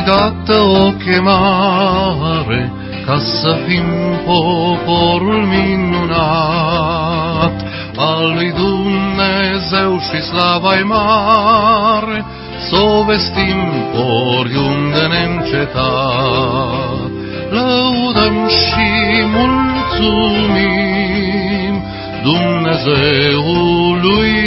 dată o chemare ca să fim poporul minunat al lui Dumnezeu și slava-i mare, s-o vestim oriunde neîncetat. Lăudăm și mulțumim Dumnezeului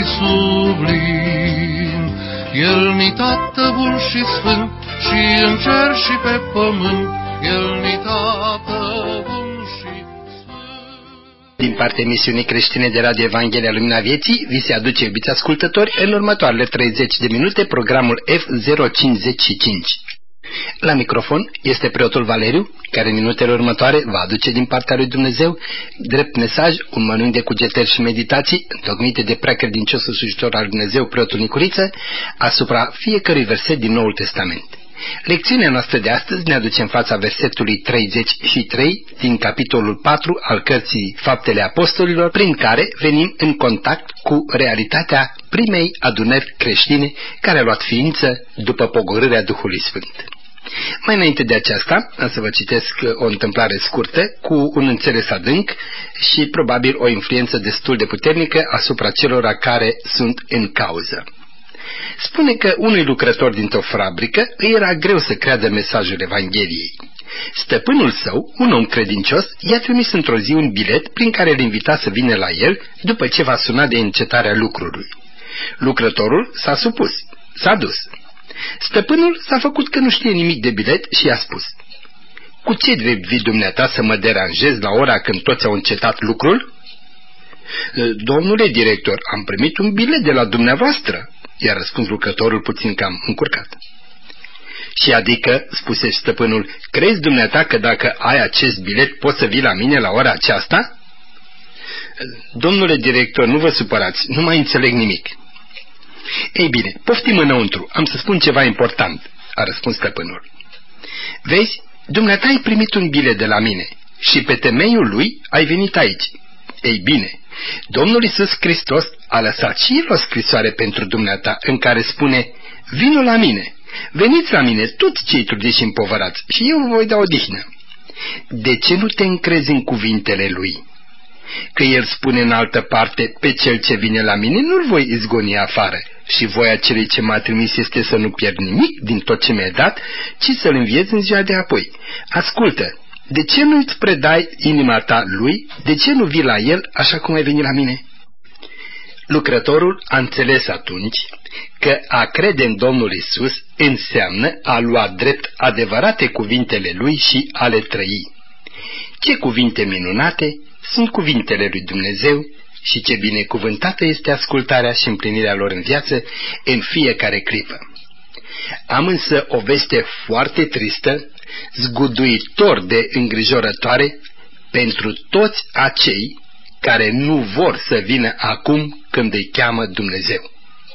sublim. El-ni Tată bun și sfânt, și în cer și pe pământ, El-ni Tată bun și sfânt. Din partea emisiunii creștine de Radio Evanghelia Lumina Vieții, vi se aduce, iubiți ascultători, în următoarele 30 de minute programul F055. La microfon este preotul Valeriu, care în minutele următoare va aduce din partea lui Dumnezeu drept mesaj un mănânc de cugetări și meditații întocmite de preacredinciosul slujitor al Dumnezeu, preotul Nicuriță, asupra fiecărui verset din Noul Testament. Lecțiunea noastră de astăzi ne aduce în fața versetului 33 din capitolul 4 al cărții Faptele Apostolilor, prin care venim în contact cu realitatea primei adunări creștine care a luat ființă după pogorârea Duhului Sfânt. Mai înainte de aceasta, am să vă citesc o întâmplare scurtă cu un înțeles adânc și probabil o influență destul de puternică asupra celor care sunt în cauză. Spune că unui lucrător dintr-o fabrică îi era greu să creadă mesajul Evangheliei. Stăpânul său, un om credincios, i-a trimis într-o zi un bilet prin care îl invita să vină la el după ce va suna de încetarea lucrului. Lucrătorul s-a supus, s-a dus. Stăpânul s-a făcut că nu știe nimic de bilet și i-a spus: "Cu ce drept vii dumneata să mă deranjezi la ora când toți au încetat lucrul?" "Domnule director, am primit un bilet de la dumneavoastră," i-a răspuns lucrătorul puțin cam încurcat. "Și adică," spuse stăpânul, "crezi dumneata că dacă ai acest bilet poți să vii la mine la ora aceasta?" "Domnule director, nu vă supărați, nu mai înțeleg nimic." "Ei bine, poftim înăuntru, am să spun ceva important," a răspuns stăpânul. "Vezi, dumneata ai primit un bilet de la mine și pe temeiul lui ai venit aici. Ei bine, Domnul Iisus Hristos a lăsat și El o scrisoare pentru dumneata în care spune: vino la mine, veniți la mine toți cei trudiți și împovărați și eu vă voi da odihnă. De ce nu te încrezi în cuvintele Lui? Că El spune în altă parte: pe cel ce vine la mine nu-l voi izgoni afară și voia celui ce m-a trimis este să nu pierd nimic din tot ce mi-a dat, ci să-l înviez în ziua de apoi. Ascultă, de ce nu îți predai inima ta lui? De ce nu vii la el așa cum ai venit la mine?" Lucrătorul a înțeles atunci că a crede în Domnul Isus înseamnă a lua drept adevărate cuvintele lui și a le trăi. Ce cuvinte minunate sunt cuvintele lui Dumnezeu și ce binecuvântată este ascultarea și împlinirea lor în viață în fiecare clipă. Am însă o veste foarte tristă, zguduitor de îngrijorătoare pentru toți acei care nu vor să vină acum când îi cheamă Dumnezeu.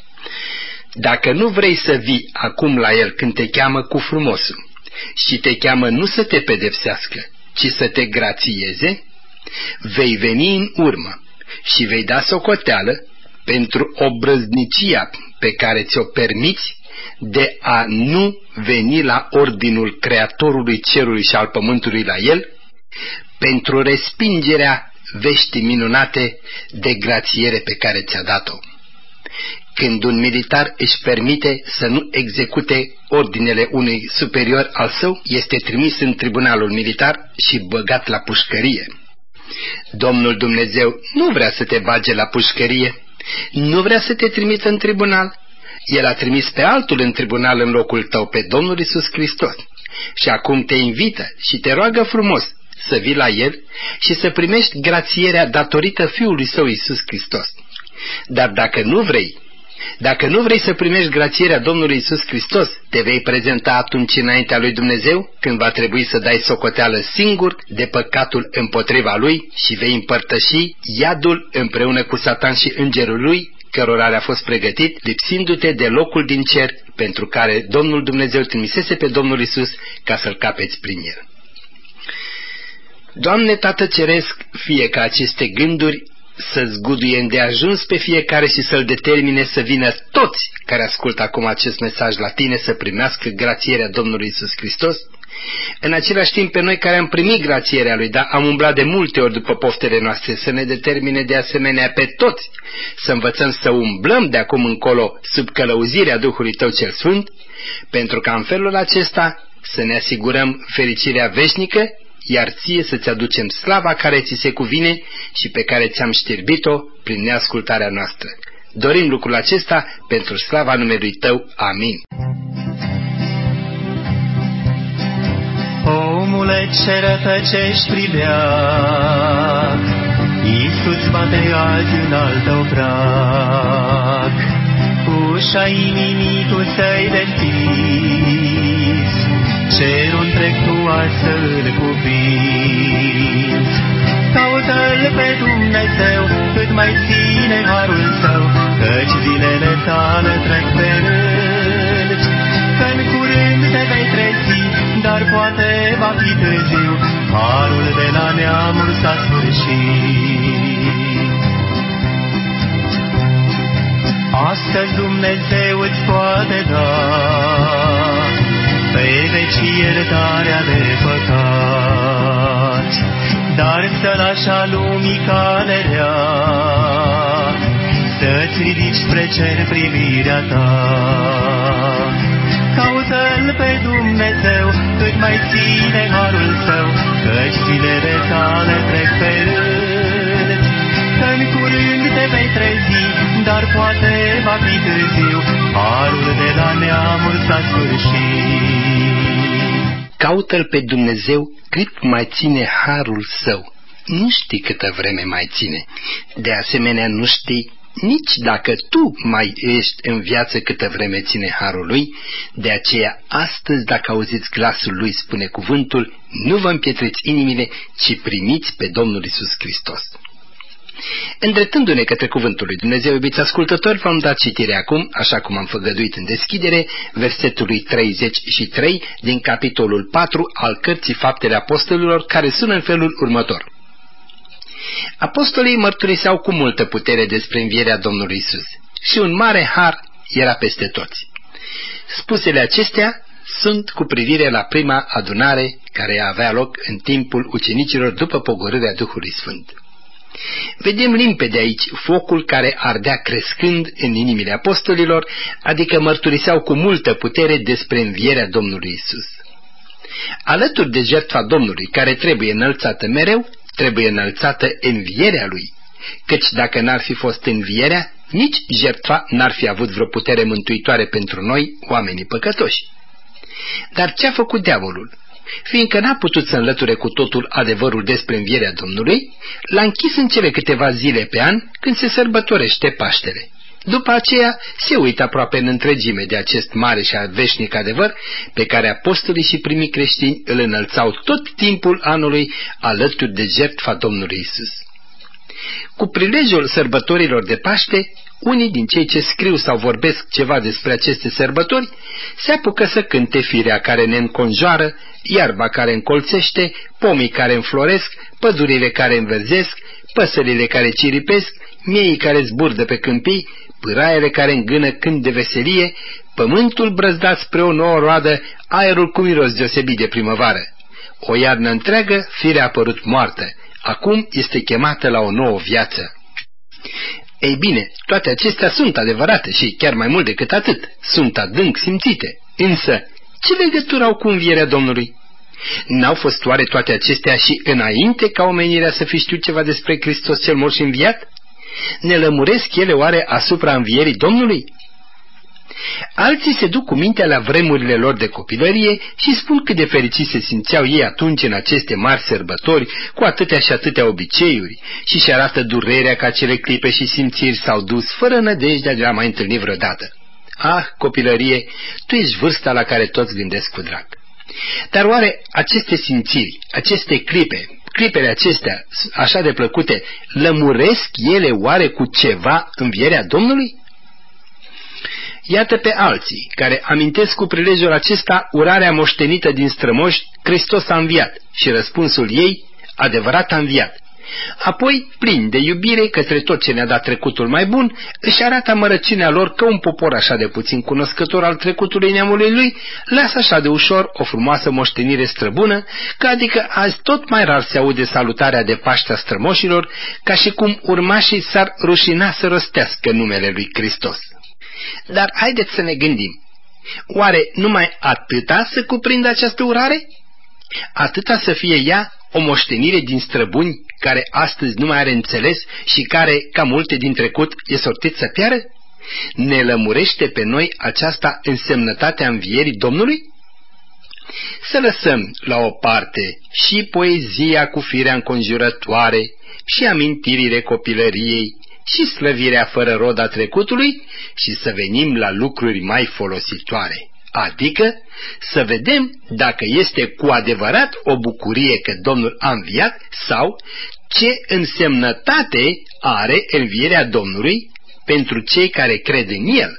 Dacă nu vrei să vii acum la El când te cheamă cu frumosul și te cheamă nu să te pedepsească, ci să te grațieze, vei veni în urmă și vei da socoteală pentru obrăznicia pe care ți-o permiți de a nu veni la ordinul Creatorului cerului și al pământului la El, pentru respingerea veștii minunate de grațiere pe care ți-a dat-o. Când un militar își permite să nu execute ordinele unui superior al său, este trimis în tribunalul militar și băgat la pușcărie. Domnul Dumnezeu nu vrea să te bage la pușcărie, nu vrea să te trimită în tribunal. El a trimis pe altul în tribunal în locul tău, pe Domnul Iisus Hristos. Și acum te invită și te roagă frumos să vii la El și să primești grațierea datorită Fiului Său Iisus Hristos. Dar dacă nu vrei să primești grațierea Domnului Iisus Hristos, te vei prezenta atunci înaintea lui Dumnezeu, când va trebui să dai socoteală singur de păcatul împotriva Lui și vei împărtăși iadul împreună cu Satan și îngerul lui, cărora le-a fost pregătit, lipsindu-te de locul din cer pentru care Domnul Dumnezeu trimisese pe Domnul Iisus ca să-L capeți prin El. Doamne Tată Ceresc, fie ca aceste gânduri să zguduie îndeajuns pe fiecare și să-l determine să vină toți care ascultă acum acest mesaj la tine să primească grațierea Domnului Iisus Hristos. În același timp, pe noi care am primit grațierea Lui, dar am umblat de multe ori după poftele noastre, să ne determine de asemenea pe toți să învățăm să umblăm de acum încolo sub călăuzirea Duhului Tău cel Sfânt, pentru ca în felul acesta să ne asigurăm fericirea veșnică, iar ție să-ți aducem slava care ți se cuvine și pe care ți-am știrbit-o prin neascultarea noastră. Dorim lucrul acesta pentru slava numelui Tău. Amin. Omule, ce rătăcești priveac, Iisus bate azi în al tău prag. Ușa inimii tu să-i deschizi, cerul întreg tu azi să-l cuprinzi. Caută-L pe Dumnezeu, cât mai ține harul Său, căci zilele tale trec pe rând. Că-n curând te vei trezi, dar poate va fi târziu, harul de la neamuri s-a sfârșit. Astăzi Dumnezeu îți poate da pe veci iertarea de păcat, dar să lași a lumii calerea, să-ți ridici spre cer privirea ta. Caută-L pe Dumnezeu, cât mai ține harul Său, căci zilele tale trec pe rând. Că-n curând te vei trezi, dar poate va fi târziu, harul de la neamuri s-a sfârșit. Caută-L pe Dumnezeu cât mai ține harul Său. Nu știi câtă vreme mai ține. De asemenea, nu știi nici dacă tu mai ești în viață câtă vreme ține harul Lui. De aceea, astăzi, dacă auziți glasul Lui, spune cuvântul, nu vă împietriți inimile, ci primiți pe Domnul Iisus Hristos. Îndreptându-ne către cuvântul lui Dumnezeu, iubiți ascultători, v-am dat citire acum, așa cum am făgăduit în deschidere, versetului 33 din capitolul 4 al cărții Faptele Apostolilor, care sună în felul următor. Apostolii mărturiseau cu multă putere despre învierea Domnului Iisus și un mare har era peste toți. Spusele acestea sunt cu privire la prima adunare care avea loc în timpul ucenicilor după pogorârea Duhului Sfânt. Vedem limpede aici focul care ardea crescând în inimile apostolilor, adică mărturiseau cu multă putere despre învierea Domnului Iisus. Alături de jertfa Domnului, care trebuie înălțată mereu, trebuie înălțată învierea Lui, căci dacă n-ar fi fost învierea, nici jertfa n-ar fi avut vreo putere mântuitoare pentru noi, oamenii păcătoși. Dar ce a făcut diavolul? Fiindcă n-a putut să înlăture cu totul adevărul despre învierea Domnului, l-a închis în cele câteva zile pe an când se sărbătorește Paștele. După aceea se uită aproape în întregime de acest mare și veșnic adevăr pe care apostolii și primii creștini îl înălțau tot timpul anului alături de jertfa Domnului Iisus. Cu prilejul sărbătorilor de Paște, unii din cei ce scriu sau vorbesc ceva despre aceste sărbători se apucă să cânte firea care ne înconjoară, iarba care încolțește, pomii care înfloresc, pădurile care înverzesc, păsările care ciripesc, miei care zburdă pe câmpii, pâraiele care îngână cânt de veselie, pământul brăzdat spre o nouă roadă, aerul cu miros deosebit de primăvară. O iarnă întreagă, firea a apărut moartă, acum este chemată la o nouă viață. Ei bine, toate acestea sunt adevărate și, chiar mai mult decât atât, sunt adânc simțite. Însă, ce legătură au cu învierea Domnului? N-au fost oare toate acestea și înainte ca omenirea să fi știut ceva despre Hristos cel mort și înviat? Ne lămuresc ele oare asupra învierii Domnului? Alții se duc cu mintea la vremurile lor de copilărie și spun cât de fericiți se simțeau ei atunci în aceste mari sărbători, cu atâtea și atâtea obiceiuri, și arată durerea că acele clipe și simțiri s-au dus fără nădejdea de a mai întâlni vreodată. Ah, copilărie, tu ești vârsta la care toți gândesc cu drag. Dar oare aceste simțiri, aceste clipele acestea așa de plăcute, lămuresc ele oare cu ceva învierea Domnului? Iată pe alții care amintesc cu prilejul acesta urarea moștenită din strămoși, Hristos a înviat, și răspunsul ei, adevărat a înviat. Apoi, plini de iubire către tot ce ne-a dat trecutul mai bun, își arată amărăciunea lor că un popor așa de puțin cunoscător al trecutului neamului lui lasă așa de ușor o frumoasă moștenire străbună, că adică azi tot mai rar se aude salutarea de Paște a strămoșilor, ca și cum urmașii s-ar rușina să rostească numele lui Hristos. Dar haideți să ne gândim, oare numai atâta să cuprindă această urare? Atâta să fie ea o moștenire din străbuni care astăzi nu mai are înțeles și care, ca multe din trecut, e sortit să piară? Ne lămurește pe noi aceasta însemnătatea învierii Domnului? Să lăsăm la o parte și poezia cu firea înconjurătoare, și amintirile copilăriei, și slăvirea fără rod a trecutului și să venim la lucruri mai folositoare. Adică să vedem dacă este cu adevărat o bucurie că Domnul a înviat sau ce însemnătate are învierea Domnului pentru cei care cred în El.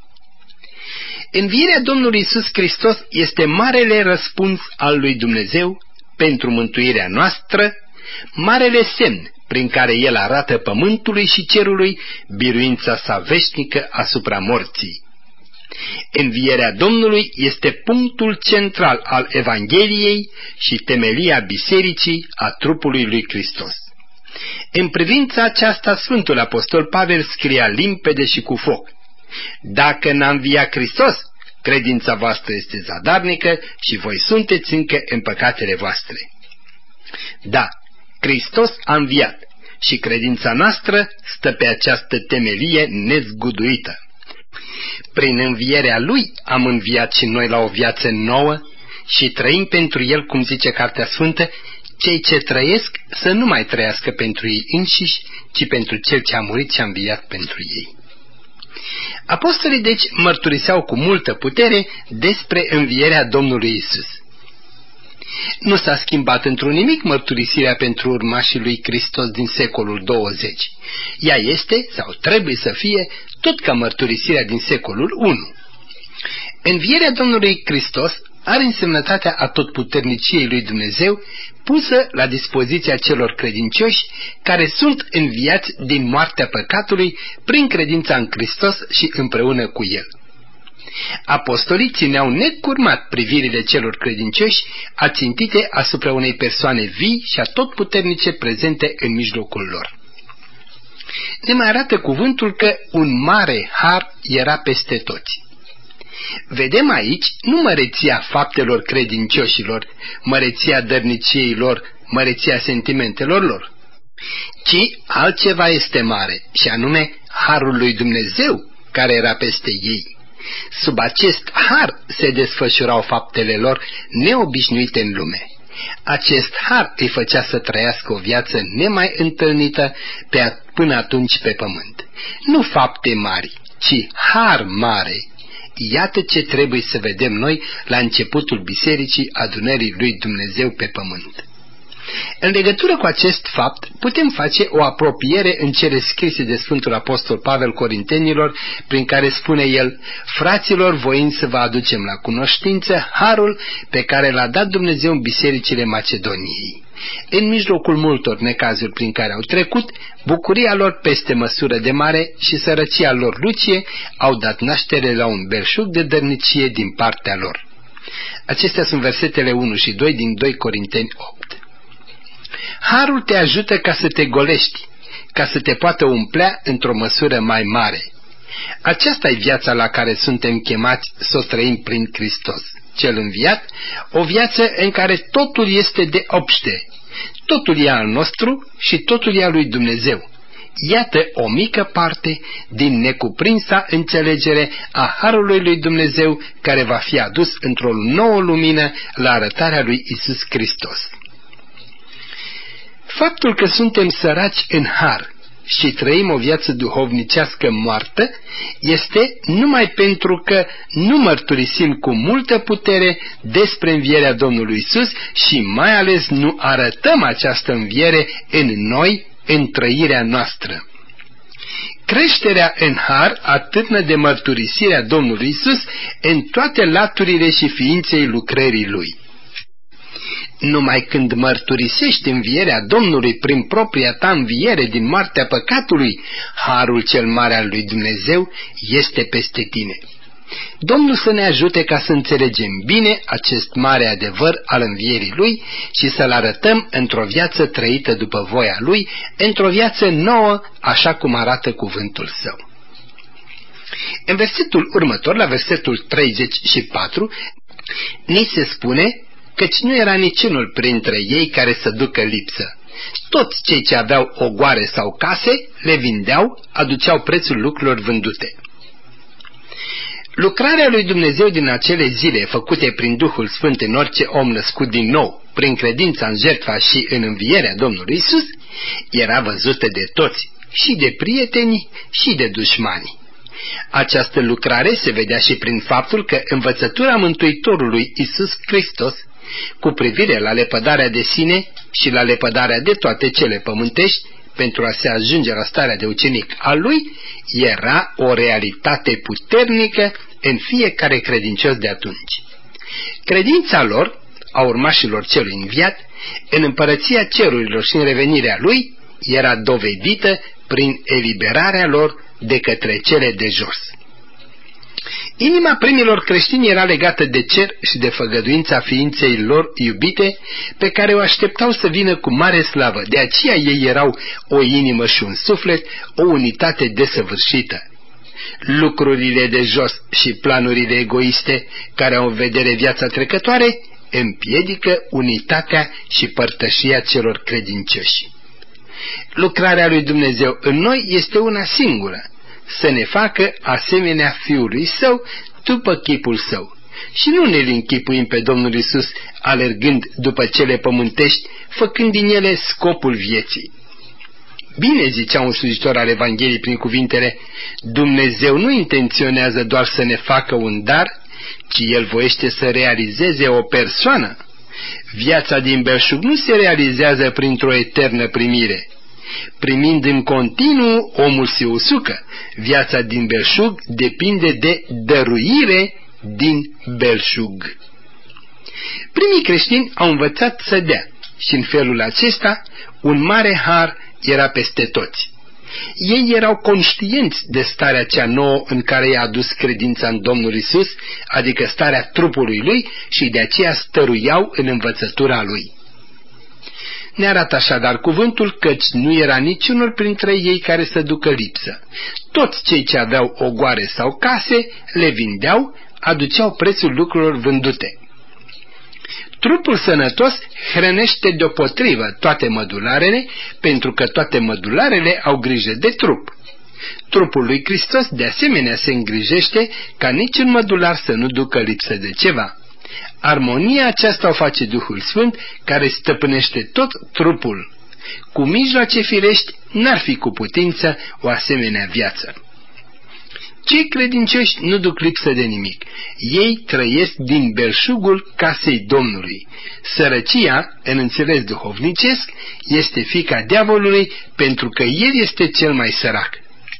Învierea Domnului Iisus Hristos este marele răspuns al lui Dumnezeu pentru mântuirea noastră, marele semn prin care El arată pământului și cerului biruința sa veșnică asupra morții. Învierea Domnului este punctul central al Evangheliei și temelia bisericii a trupului lui Hristos. În privința aceasta, Sfântul Apostol Pavel scria limpede și cu foc: dacă n-a înviat Hristos, credința voastră este zadarnică și voi sunteți încă în păcatele voastre. Da, Hristos a înviat și credința noastră stă pe această temelie nezguduită. Prin învierea Lui am înviat și noi la o viață nouă și trăim pentru El, cum zice Cartea Sfântă, cei ce trăiesc să nu mai trăiască pentru ei înșiși, ci pentru Cel ce a murit și a înviat pentru ei. Apostolii deci mărturiseau cu multă putere despre învierea Domnului Isus. Nu s-a schimbat într-un nimic mărturisirea pentru urmașii lui Hristos din secolul 20. Ea este, sau trebuie să fie, tot ca mărturisirea din secolul 1. Învierea Domnului Hristos are însemnătatea atotputerniciei lui Dumnezeu pusă la dispoziția celor credincioși care sunt înviați din moartea păcatului prin credința în Hristos și împreună cu El. Apostolii țineau necurmat privirile celor credincioși ațintite asupra unei persoane vii și atotputernice prezente în mijlocul lor. Ne mai arată cuvântul că un mare har era peste toți. Vedem aici nu măreția faptelor credincioșilor, măreția dărniciei lor, măreția sentimentelor lor, ci altceva este mare, și anume harul lui Dumnezeu care era peste ei. Sub acest har se desfășurau faptele lor neobișnuite în lume. Acest har îi făcea să trăiască o viață nemai întâlnită până atunci pe pământ. Nu fapte mari, ci har mare. Iată ce trebuie să vedem noi la începutul bisericii adunării lui Dumnezeu pe pământ. În legătură cu acest fapt, putem face o apropiere în cele scrise de Sfântul Apostol Pavel Corintenilor, prin care spune el: fraților, voind să vă aducem la cunoștință harul pe care l-a dat Dumnezeu în bisericile Macedoniei. În mijlocul multor necazuri prin care au trecut, bucuria lor peste măsură de mare și sărăcia lor lucie au dat naștere la un belșug de dărnicie din partea lor. Acestea sunt versetele 1 și 2 din 2 Corinteni 8. Harul te ajută ca să te golești, ca să te poată umplea într-o măsură mai mare. Aceasta e viața la care suntem chemați să o trăim prin Hristos, cel înviat, o viață în care totul este de obște, totul e al nostru și totul e al lui Dumnezeu. Iată o mică parte din necuprinsa înțelegere a harului lui Dumnezeu care va fi adus într-o nouă lumină la arătarea lui Isus Hristos. Faptul că suntem săraci în har și trăim o viață duhovnicească moartă este numai pentru că nu mărturisim cu multă putere despre învierea Domnului Isus și mai ales nu arătăm această înviere în noi, în trăirea noastră. Creșterea în har atârnă de mărturisirea Domnului Isus în toate laturile și ființei lucrării Lui. Numai când mărturisești învierea Domnului prin propria ta înviere din moartea păcatului, harul cel mare al lui Dumnezeu este peste tine. Domnul să ne ajute ca să înțelegem bine acest mare adevăr al învierii Lui și să-L arătăm într-o viață trăită după voia Lui, într-o viață nouă, așa cum arată cuvântul Său. În versetul următor, la versetul 34, ni se spune căci nu era niciunul printre ei care să ducă lipsă. Toți cei ce aveau ogoare sau case le vindeau, aduceau prețul lucrurilor vândute. Lucrarea lui Dumnezeu din acele zile, făcute prin Duhul Sfânt în orice om născut din nou, prin credința în jertfa și în învierea Domnului Iisus, era văzută de toți, și de prieteni și de dușmani. Această lucrare se vedea și prin faptul că învățătura Mântuitorului Iisus Hristos, cu privire la lepădarea de sine și la lepădarea de toate cele pământești, pentru a se ajunge la starea de ucenic al lui, era o realitate puternică în fiecare credincios de atunci. Credința lor, a urmașilor celui înviat, în împărăția cerurilor și în revenirea lui, era dovedită prin eliberarea lor de către cele de jos. Inima primilor creștini era legată de cer și de făgăduința ființei lor iubite, pe care o așteptau să vină cu mare slavă. De aceea ei erau o inimă și un suflet, o unitate desăvârșită. Lucrurile de jos și planurile egoiste, care au în vedere viața trecătoare, împiedică unitatea și părtășia celor credincioși. Lucrarea lui Dumnezeu în noi este una singură: să ne facă asemenea Fiului Său, după chipul Său. Și nu ne-l închipuim pe Domnul Iisus alergând după cele pământești, făcând din ele scopul vieții. Bine zicea un slujitor al Evangheliei prin cuvintele: Dumnezeu nu intenționează doar să ne facă un dar, ci El voiește să realizeze o persoană. Viața din belșug nu se realizează printr-o eternă primire. Primind în continuu, omul se usucă. Viața din belșug depinde de dăruire din belșug. Primii creștini au învățat să dea și în felul acesta un mare har era peste toți. Ei erau conștienți de starea cea nouă în care i-a adus credința în Domnul Iisus, adică starea trupului Lui, și de aceea stăruiau în învățătura Lui. Ne arată așadar cuvântul căci nu era niciunul printre ei care să ducă lipsă. Toți cei ce aveau ogoare sau case le vindeau, aduceau prețul lucrurilor vândute. Trupul sănătos hrănește deopotrivă toate mădularele, pentru că toate mădularele au grijă de trup. Trupul lui Hristos de asemenea se îngrijește ca niciun mădular să nu ducă lipsă de ceva. Armonia aceasta o face Duhul Sfânt, care stăpânește tot trupul. Cu mijloace firești n-ar fi cu putință o asemenea viață. Cei credincioși nu duc lipsă de nimic. Ei trăiesc din belșugul casei Domnului. Sărăcia, în înțeles duhovnicesc, este fiica diavolului, pentru că el este cel mai sărac.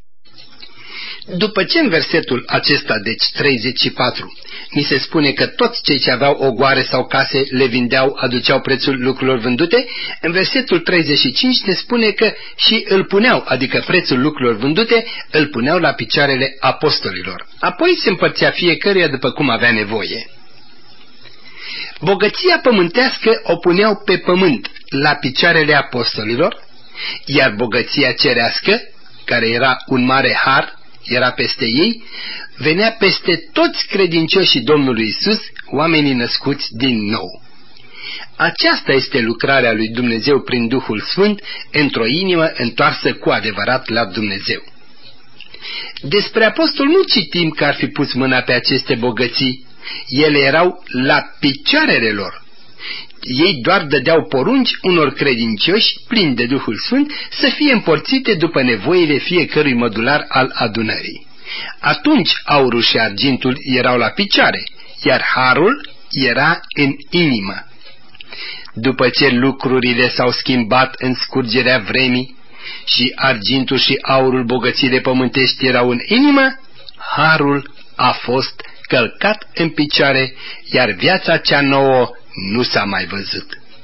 După ce în versetul acesta, deci 34, ni se spune că toți cei ce aveau ogoare sau case le vindeau, aduceau prețul lucrurilor vândute, în versetul 35 ne spune că și îl puneau, adică prețul lucrurilor vândute, îl puneau la picioarele apostolilor. Apoi se împărțea fiecăruia după cum avea nevoie. Bogăția pământească o puneau pe pământ, la picioarele apostolilor, iar bogăția cerească, care era un mare har, era peste ei, venea peste toți credincioșii Domnului Isus, oamenii născuți din nou. Aceasta este lucrarea lui Dumnezeu prin Duhul Sfânt într-o inimă întoarsă cu adevărat la Dumnezeu. Despre apostol nu citim că ar fi pus mâna pe aceste bogății, ele erau la picioarele lor. Ei doar dădeau porunci unor credincioși plini de Duhul Sfânt să fie împărțite după nevoile fiecărui mădular al adunării. Atunci aurul și argintul erau la picioare, iar harul era în inimă. După ce lucrurile s-au schimbat în scurgerea vremii și argintul și aurul, bogățiile pământești, erau în inimă, harul a fost călcat în picioare, iar viața cea nouă nu s-a mai văzut.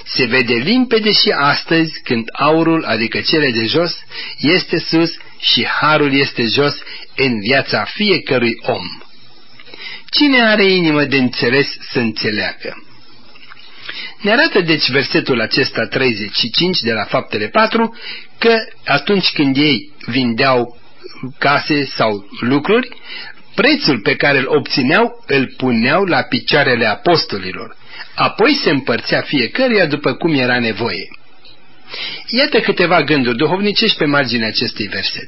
Se vede limpede și astăzi când aurul, adică cele de jos, este sus și harul este jos în viața fiecărui om. Cine are inimă de înțeles să înțeleagă? Ne arată deci versetul acesta 35 de la Faptele 4 că atunci când ei vindeau case sau lucruri, prețul pe care îl obțineau îl puneau la picioarele apostolilor, apoi se împărțea fiecăruia după cum era nevoie. Iată câteva gânduri duhovnicești pe marginea acestui verset.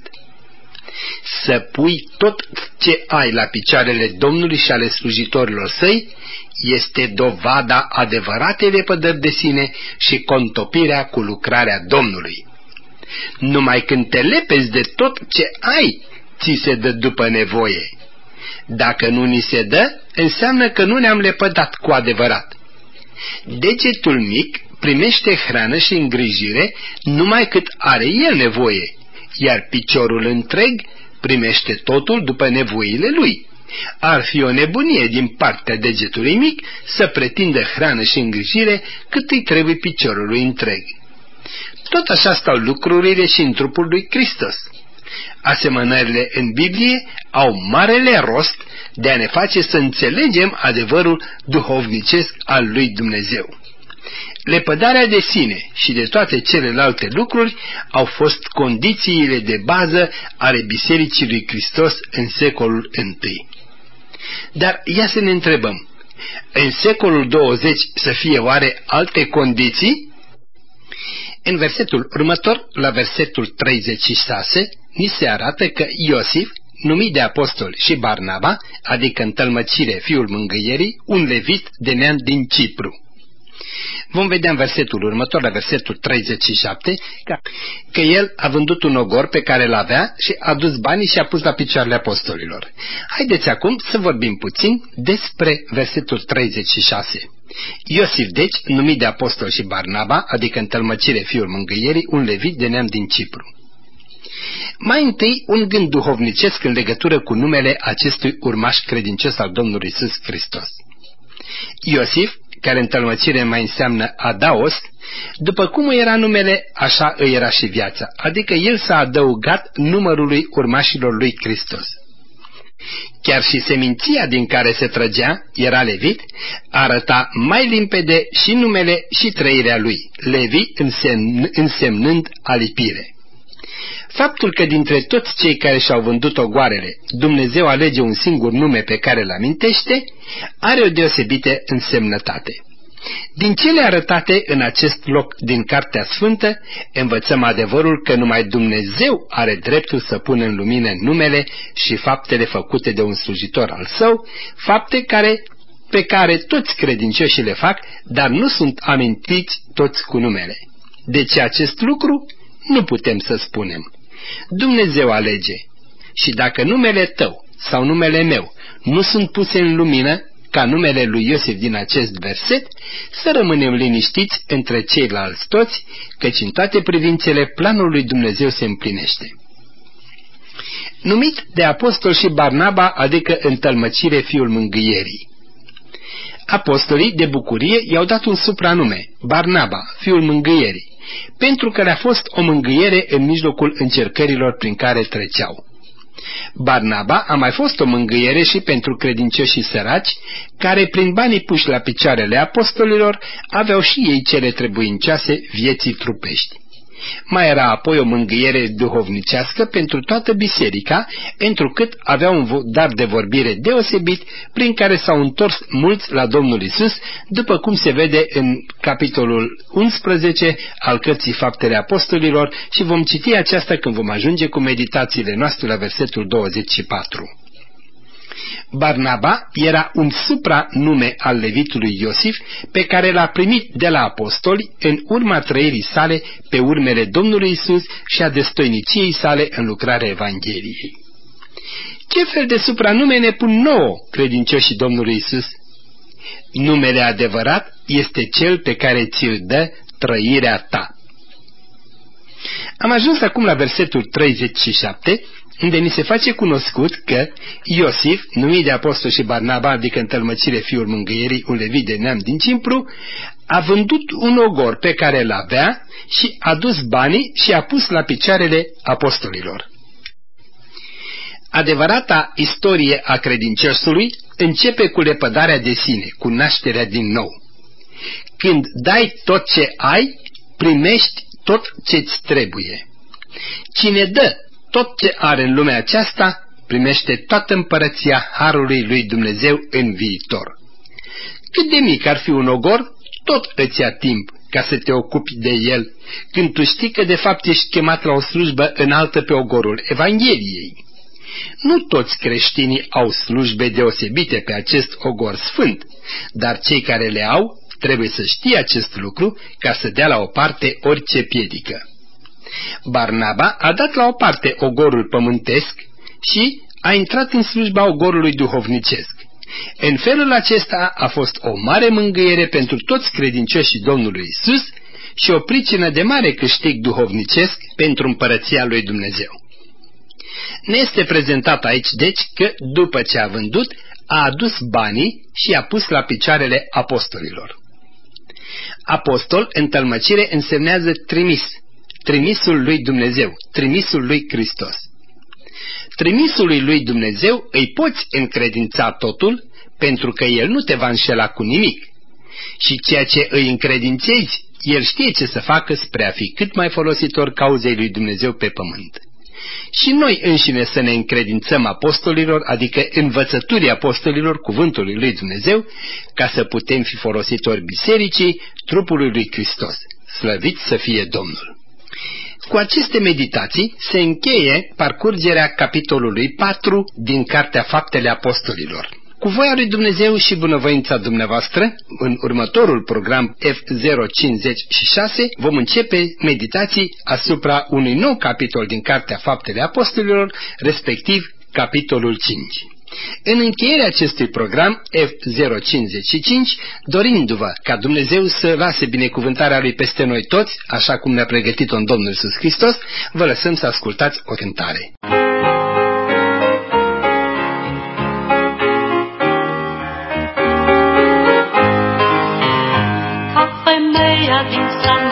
Să pui tot ce ai la picioarele Domnului și ale slujitorilor săi este dovada adevăratei lepădări de sine și contopirea cu lucrarea Domnului. Numai când te lepezi de tot ce ai, ți se dă după nevoie. Dacă nu ni se dă, înseamnă că nu ne-am lepădat cu adevărat. Degetul mic primește hrană și îngrijire numai cât are el nevoie, iar piciorul întreg primește totul după nevoile lui. Ar fi o nebunie din partea degetului mic să pretindă hrană și îngrijire cât îi trebuie piciorului întreg. Tot așa stau lucrurile și în trupul lui Hristos. Asemănările în Biblie au marele rost de a ne face să înțelegem adevărul duhovnicesc al lui Dumnezeu. Lepădarea de sine și de toate celelalte lucruri au fost condițiile de bază ale Bisericii lui Hristos în secolul I. Dar ia să ne întrebăm, în secolul 20 să fie oare alte condiții? În versetul următor, la versetul 36, ni se arată că Iosif, numit de apostol, și Barnaba, adică în tălmăcire fiul mângâierii, un levit de neam din Cipru. Vom vedea în versetul următor, la versetul 37, că el a vândut un ogor pe care l-avea și a dus banii și a pus la picioarele apostolilor. Haideți acum să vorbim puțin despre versetul 36. Iosif, deci, numit de apostol și Barnaba, adică în tălmăcire fiul mângâierii, un levit de neam din Cipru. Mai întâi, un gând duhovnicesc în legătură cu numele acestui urmaș credincios al Domnului Iisus Hristos. Iosif, care în tălmăcire mai înseamnă Adaos, după cum era numele, așa îi era și viața, adică el s-a adăugat numărului urmașilor lui Hristos. Chiar și seminția din care se trăgea, era levit, arăta mai limpede și numele și trăirea lui, Levi însemnând alipire. Faptul că dintre toți cei care și-au vândut ogoarele, Dumnezeu alege un singur nume pe care îl amintește, are o deosebită însemnătate. Din cele arătate în acest loc din Cartea Sfântă, învățăm adevărul că numai Dumnezeu are dreptul să pună în lumină numele și faptele făcute de un slujitor al său, fapte pe care toți credincioșii le fac, dar nu sunt amintiți toți cu numele. De ce acest lucru? Nu putem să spunem. Dumnezeu alege. Și dacă numele tău sau numele meu nu sunt puse în lumină, ca numele lui Iosif din acest verset, să rămânem liniștiți între ceilalți toți, căci în toate privințele planul lui Dumnezeu se împlinește. Numit de apostol și Barnaba, adică în tălmăcire fiul mângâierii. Apostolii de bucurie i-au dat un supranume, Barnaba, fiul mângâierii, pentru că le-a fost o mângâiere în mijlocul încercărilor prin care treceau. Barnaba a mai fost o mângâiere și pentru credincioșii săraci, care prin banii puși la picioarele apostolilor aveau și ei cele trebuincioase vieții trupești. Mai era apoi o mângâiere duhovnicească pentru toată biserica, întrucât avea un dar de vorbire deosebit, prin care s-au întors mulți la Domnul Iisus, după cum se vede în capitolul 11 al Cărții Faptele Apostolilor, și vom citi aceasta când vom ajunge cu meditațiile noastre la versetul 24. Barnaba era un supranume al levitului Iosif pe care l-a primit de la apostoli în urma trăirii sale pe urmele Domnului Iisus și a destoiniciei sale în lucrarea Evangheliei. Ce fel de supranume ne pun nouă credincioșii Domnului Iisus? Numele adevărat este cel pe care ți-l dă trăirea ta. Am ajuns acum la versetul 37, unde ni se face cunoscut că Iosif, numit de apostol și Barnaba, adică în tălmăcire fiul mângâierii, un levit de neam din Cipru, a vândut un ogor pe care îl avea și a dus banii și a pus la picioarele apostolilor. Adevărata istorie a credinciosului începe cu lepădarea de sine, cu nașterea din nou. Când dai tot ce ai, primești tot ce-ți trebuie. Cine dă tot ce are în lumea aceasta, primește toată împărăția harului lui Dumnezeu în viitor. Cât de mic ar fi un ogor, tot îți ia timp ca să te ocupi de el, când tu știi că de fapt ești chemat la o slujbă înaltă pe ogorul Evangheliei. Nu toți creștinii au slujbe deosebite pe acest ogor sfânt, dar cei care le au trebuie să știe acest lucru ca să dea la o parte orice piedică. Barnaba a dat la o parte ogorul pământesc și a intrat în slujba ogorului duhovnicesc. În felul acesta a fost o mare mângâiere pentru toți credincioșii Domnului Isus și o pricină de mare câștig duhovnicesc pentru împărăția lui Dumnezeu. Ne este prezentat aici, deci, că după ce a vândut, a adus banii și i-a pus la picioarele apostolilor. Apostol, în tălmăcire, însemnează trimis, trimisul lui Dumnezeu, trimisul lui Hristos. Trimisului lui Dumnezeu îi poți încredința totul, pentru că El nu te va înșela cu nimic. Și ceea ce îi încredințezi, El știe ce să facă spre a fi cât mai folositor cauzei lui Dumnezeu pe pământ. Și noi înșine să ne încredințăm apostolilor, adică învățăturii apostolilor cuvântului lui Dumnezeu, ca să putem fi folositori bisericii, trupului lui Hristos. Slăvit să fie Domnul! Cu aceste meditații se încheie parcurgerea capitolului 4 din Cartea Faptele Apostolilor. Cu voia lui Dumnezeu și bunăvoința dumneavoastră, în următorul program F056 vom începe meditații asupra unui nou capitol din Cartea Faptele Apostolilor, respectiv capitolul 5. În încheierea acestui program F055, dorindu-vă ca Dumnezeu să lase binecuvântarea Lui peste noi toți, așa cum ne-a pregătit-o în Domnul Iisus Hristos, vă lăsăm să ascultați o cântare. Ca femeia din sat